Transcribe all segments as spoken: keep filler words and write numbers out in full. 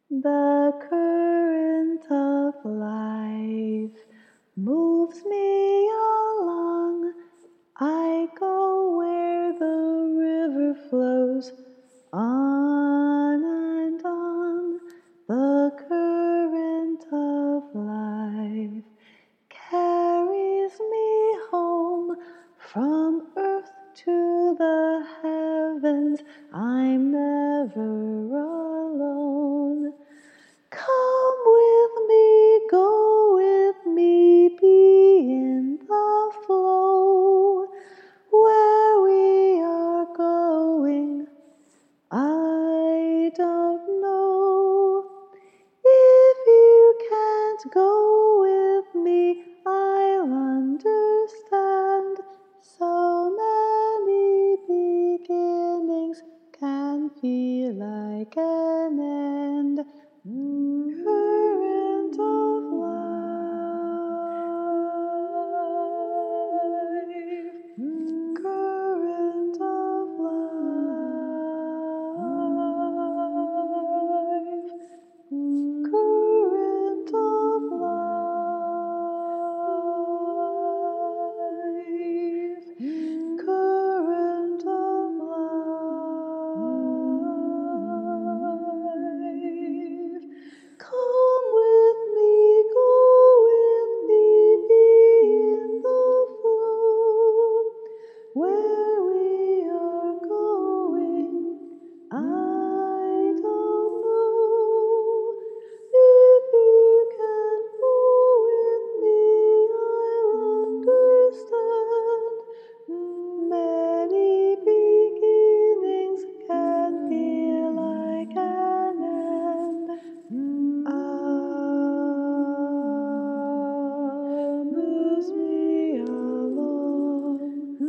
The current of life moves me along. I go where the river flows on and on. The current of life carries me home from earth to the heavens. I'm never alone. Come with me, go with me, be in the flow. Where we are going, I don't know. If you can't go with me, I'll understand. So many beginnings can feel like an end. Current of life, current of life, current of life, current of life. Come with me, go with me, be in the flow. Where we are going, I don't know. If you can go with me, I'll understand. Many beginnings can feel like an end. Ah, moves me along.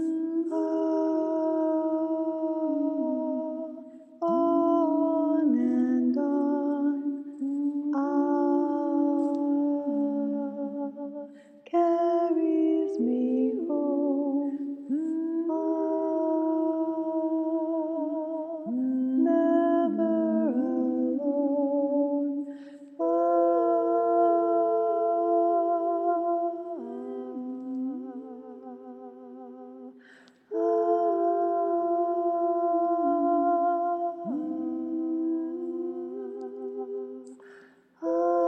Ah, on and on. Ah, carries me home. Ah, never alone. Ah, ah,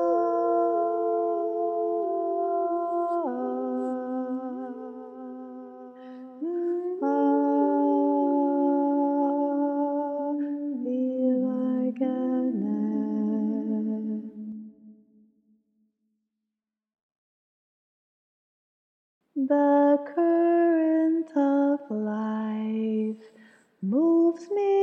ah, feel like an end. The current of life moves me